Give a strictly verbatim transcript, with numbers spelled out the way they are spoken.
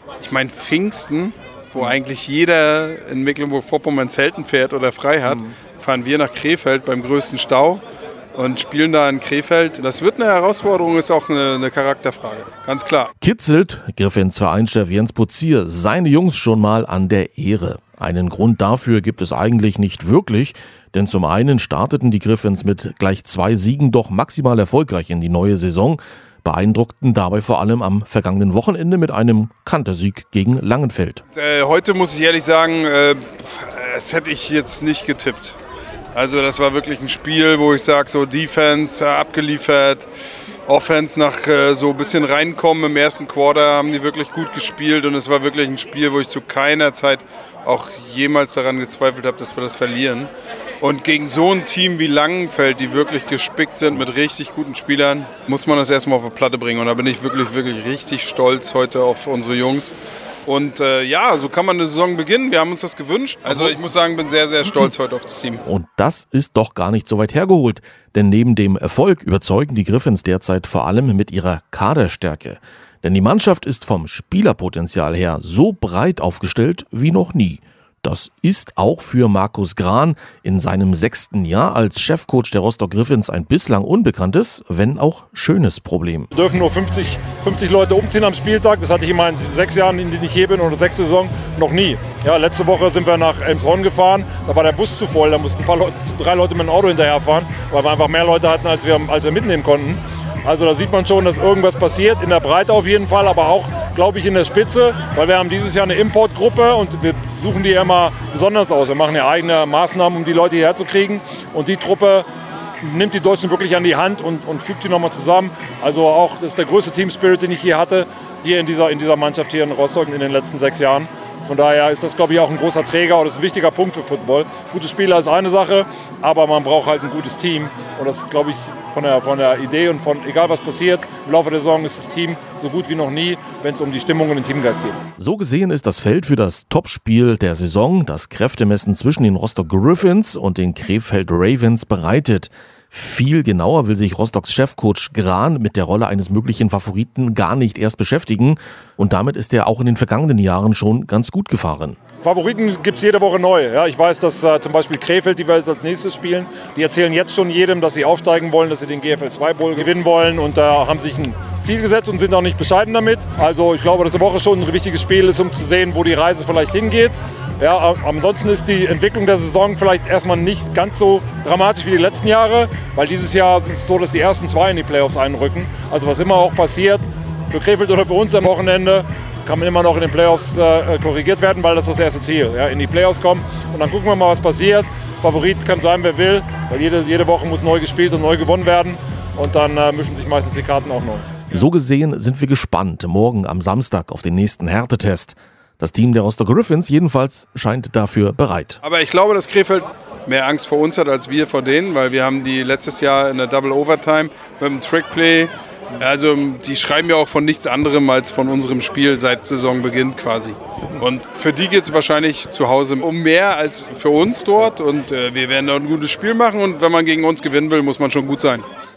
Ich meine, Pfingsten, wo eigentlich jeder in Mecklenburg-Vorpommern Zelten fährt oder frei hat, mhm. fahren wir nach Krefeld beim größten Stau und spielen da in Krefeld. Das wird eine Herausforderung, ist auch eine, eine Charakterfrage, ganz klar. Kitzelt Griffins Vereinschef Jens Puzier seine Jungs schon mal an der Ehre. Einen Grund dafür gibt es eigentlich nicht wirklich, denn zum einen starteten die Griffins mit gleich zwei Siegen doch maximal erfolgreich in die neue Saison, beeindruckten dabei vor allem am vergangenen Wochenende mit einem Kantersieg gegen Langenfeld. Äh, heute muss ich ehrlich sagen, äh, das hätte ich jetzt nicht getippt. Also das war wirklich ein Spiel, wo ich sage, so Defense äh, abgeliefert, Offense nach äh, so ein bisschen reinkommen im ersten Quarter haben die wirklich gut gespielt und es war wirklich ein Spiel, wo ich zu keiner Zeit auch jemals daran gezweifelt habe, dass wir das verlieren. Und gegen so ein Team wie Langenfeld, die wirklich gespickt sind mit richtig guten Spielern, muss man das erstmal auf die Platte bringen. Und da bin ich wirklich, wirklich richtig stolz heute auf unsere Jungs. Und äh, ja, so kann man eine Saison beginnen. Wir haben uns das gewünscht. Also ich muss sagen, bin sehr, sehr stolz heute auf das Team. Und das ist doch gar nicht so weit hergeholt. Denn neben dem Erfolg überzeugen die Griffins derzeit vor allem mit ihrer Kaderstärke. Denn die Mannschaft ist vom Spielerpotenzial her so breit aufgestellt wie noch nie. Das ist auch für Markus Gran in seinem sechsten Jahr als Chefcoach der Rostock Griffins ein bislang unbekanntes, wenn auch schönes Problem. Wir dürfen nur fünfzig, fünfzig Leute umziehen am Spieltag. Das hatte ich in meinen sechs Jahren, in denen ich hier bin, oder sechste Saison, noch nie. Ja, letzte Woche sind wir nach Elmshorn gefahren. Da war der Bus zu voll. Da mussten ein paar Leute, drei Leute mit dem Auto hinterherfahren, weil wir einfach mehr Leute hatten, als wir, als wir mitnehmen konnten. Also da sieht man schon, dass irgendwas passiert, in der Breite auf jeden Fall, aber auch, glaube ich, in der Spitze, weil wir haben dieses Jahr eine Importgruppe und wir suchen die immer besonders aus. Wir machen ja eigene Maßnahmen, um die Leute hierher zu kriegen und die Truppe nimmt die Deutschen wirklich an die Hand und, und fügt die nochmal zusammen. Also auch, das ist der größte Team-Spirit, den ich hier hatte, hier in dieser, in dieser Mannschaft hier in Rostock in den letzten sechs Jahren. Von daher ist das, glaube ich, auch ein großer Träger und das ist ein wichtiger Punkt für Football. Gute Spieler ist eine Sache, aber man braucht halt ein gutes Team. Und das, glaube ich, von der, von der Idee und von, egal was passiert, im Laufe der Saison ist das Team so gut wie noch nie, wenn es um die Stimmung und den Teamgeist geht. So gesehen ist das Feld für das Topspiel der Saison, das Kräftemessen zwischen den Rostock Griffins und den Krefeld Ravens, bereitet. Viel genauer will sich Rostocks Chefcoach Gran mit der Rolle eines möglichen Favoriten gar nicht erst beschäftigen. Und damit ist er auch in den vergangenen Jahren schon ganz gut gefahren. Favoriten gibt es jede Woche neue. Ja, ich weiß, dass äh, zum Beispiel Krefeld, die wir jetzt als nächstes spielen, die erzählen jetzt schon jedem, dass sie aufsteigen wollen, dass sie den G F L zwei Bowl gewinnen wollen und da äh, haben sich ein Ziel gesetzt und sind auch nicht bescheiden damit. Also ich glaube, dass die Woche schon ein wichtiges Spiel ist, um zu sehen, wo die Reise vielleicht hingeht. Ja, ansonsten ist die Entwicklung der Saison vielleicht erstmal nicht ganz so dramatisch wie die letzten Jahre, weil dieses Jahr ist es so, dass die ersten zwei in die Playoffs einrücken. Also was immer auch passiert, für Krefeld oder für uns am Wochenende, kann man immer noch in den Playoffs äh, korrigiert werden, weil das ist das erste Ziel. Ja, in die Playoffs kommen und dann gucken wir mal, was passiert. Favorit kann sein, wer will, weil jede, jede Woche muss neu gespielt und neu gewonnen werden und dann äh, mischen sich meistens die Karten auch neu. So gesehen sind wir gespannt morgen am Samstag auf den nächsten Härtetest. Das Team der Rostock Griffins jedenfalls scheint dafür bereit. Aber ich glaube, dass Krefeld mehr Angst vor uns hat als wir vor denen, weil wir haben die letztes Jahr in der Double Overtime mit dem Trickplay. Also die schreiben ja auch von nichts anderem als von unserem Spiel seit Saisonbeginn quasi. Und für die geht es wahrscheinlich zu Hause um mehr als für uns dort. Und äh, wir werden da ein gutes Spiel machen. Und wenn man gegen uns gewinnen will, muss man schon gut sein.